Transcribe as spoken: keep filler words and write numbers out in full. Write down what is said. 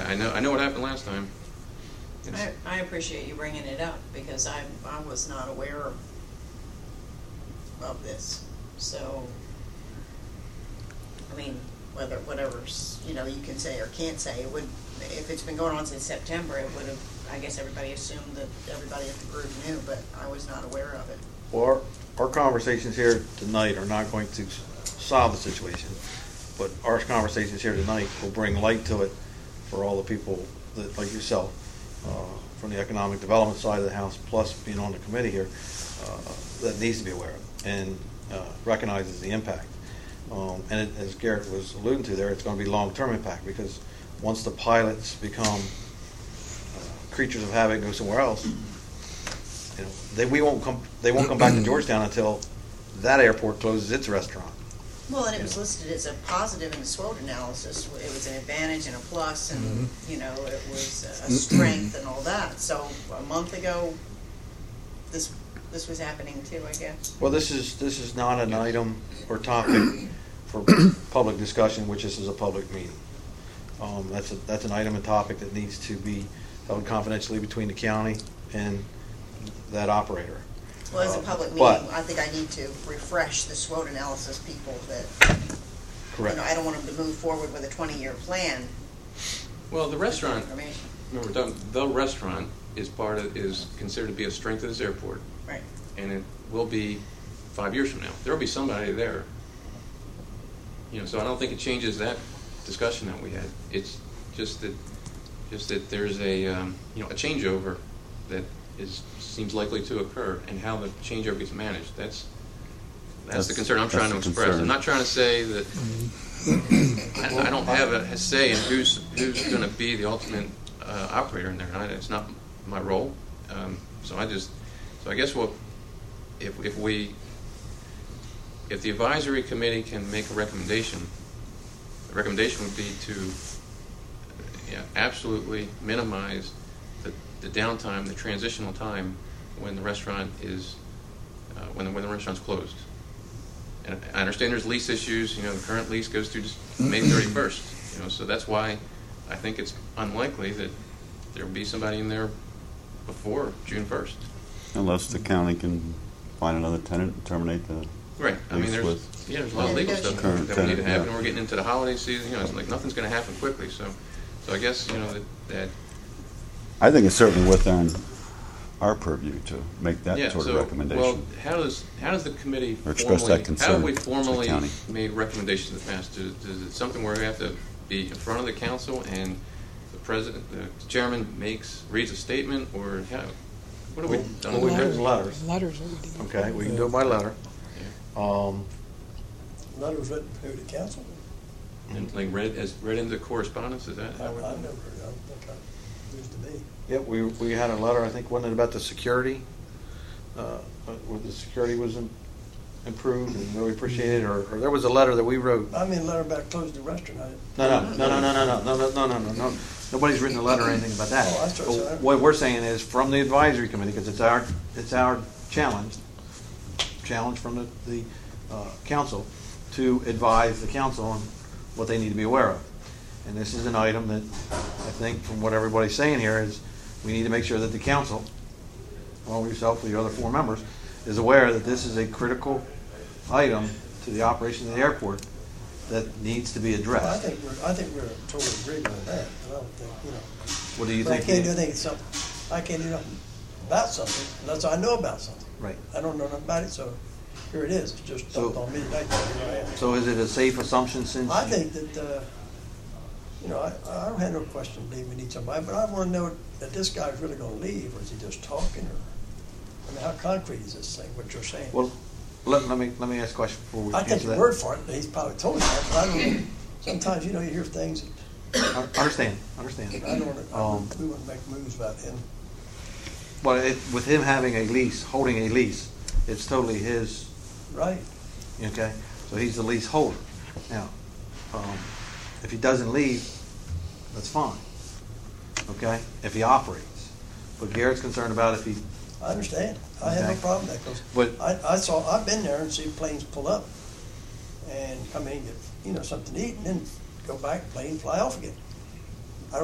I know I know what happened last time. I, I appreciate you bringing it up because I I was not aware of, of this. So, I mean, whether whatever's you know you can say or can't say, it would if it's been going on since September, it would have. I guess everybody assumed that everybody at the group knew, but I was not aware of it. Well, our, our conversations here tonight are not going to solve the situation, but our conversations here tonight will bring light to it for all the people that, like yourself, uh, from the economic development side of the house, plus being on the committee here, uh, that needs to be aware of and uh, recognizes the impact. Um, and it, as Garrett was alluding to there, it's going to be long-term impact because once the pilots become creatures of habit and go somewhere else, you know, they we won't come. They won't come back to Georgetown until that airport closes its restaurant. Well, and it you was know. listed as a positive in the SWOT analysis. It was an advantage and a plus, and mm-hmm. you know, it was a strength and all that. So a month ago, this this was happening too, I guess. Well, this is this is not an item or topic for public discussion, which this is a public meeting. Um, that's a, that's an item and topic that needs to be held confidentially between the county and that operator. Well, as a public meeting, but, I think I need to refresh the SWOT analysis people that, correct. You know, I don't want them to move forward with a twenty-year plan. Well, the restaurant, remember, talking, the restaurant is part of, is considered to be a strength of this airport. Right. And it will be five years from now. There will be somebody there. You know, so I don't think it changes that discussion that we had. It's just that Just that there's a um, you know a changeover that is seems likely to occur, and how the changeover gets managed. That's that's, that's the concern I'm trying to express. Concern. I'm not trying to say that I, I don't have a, a say in who's who's going to be the ultimate uh, operator in there. I, it's not my role. Um, so I just so I guess what if if we if the advisory committee can make a recommendation, the recommendation would be to Yeah, absolutely minimize the, the downtime, the transitional time when the restaurant is uh, when the when the restaurant's closed. And I understand there's lease issues. You know, the current lease goes through just May thirty-first. You know, so that's why I think it's unlikely that there will be somebody in there before June first. Unless the county can find another tenant and terminate the right. I mean, there's with yeah, there's a lot of legal stuff that we need to tenant, happen. yeah. We're getting into the holiday season. You know, it's like nothing's going to happen quickly. So. So I guess, you know, that, that... I think it's certainly within our purview to make that yeah, sort so, of recommendation. Well, how does how does the committee or express formally, that concern how have we to formally the county? made recommendations in the past? Is, is it something where we have to be in front of the council and the president, the chairman makes, reads a statement, or how, what have well, we done? Well, we do letters. Letters. What we do. Okay, we can do it by letter. Yeah. Um, letters written to the council? And like read as read into correspondence, is that? I, I've never heard. I don't think I used to be. yeah, we we had a letter. I think wasn't it about the security, uh, where the security was in, improved and really appreciated, or, or there was a letter that we wrote. I mean, a letter about closing the restaurant. No, no, no, no, no, no, no, no, no, no, no, no. Nobody's written a letter or anything about that. Oh, that's right. But what we're saying is from the advisory committee, because it's our it's our challenge, challenge from the the uh, council to advise the council on what they need to be aware of. And this is an item that I think from what everybody's saying here is we need to make sure that the council, along with yourself, with the other four members, is aware that this is a critical item to the operation of the airport that needs to be addressed. Well, I think we're I think we're totally agreeing with that. I don't think, you know. What do you but think? I can't do anything something I can't do nothing about something unless I know about something. Right. I don't know nothing about it, so here it is. It's just So- dumped on me tonight. Here I am. So is it a safe assumption since I you- think that, uh, you know, I, I don't have no question believe we need somebody, but I want to know that this guy's really going to leave, or is he just talking, or, I mean, how concrete is this thing, what you're saying? Well, let, let me let me ask a question before we I answer take your that. word for it, he's probably told you that, but I don't know. Sometimes, you know, you hear things, I understand, understand. I don't want to, Um, we want to make moves about him. Well, it, with him having a lease, holding a lease, it's totally his. Right. Okay, so he's the lease holder. Now, um, if he doesn't leave, that's fine. Okay, if he operates, but Garrett's concerned about if he. I understand. I have no Okay. problem with that, because But- I, I saw, I've been there and seen planes pull up and come in and get, you know, something to eat, and then go back, plane fly off again.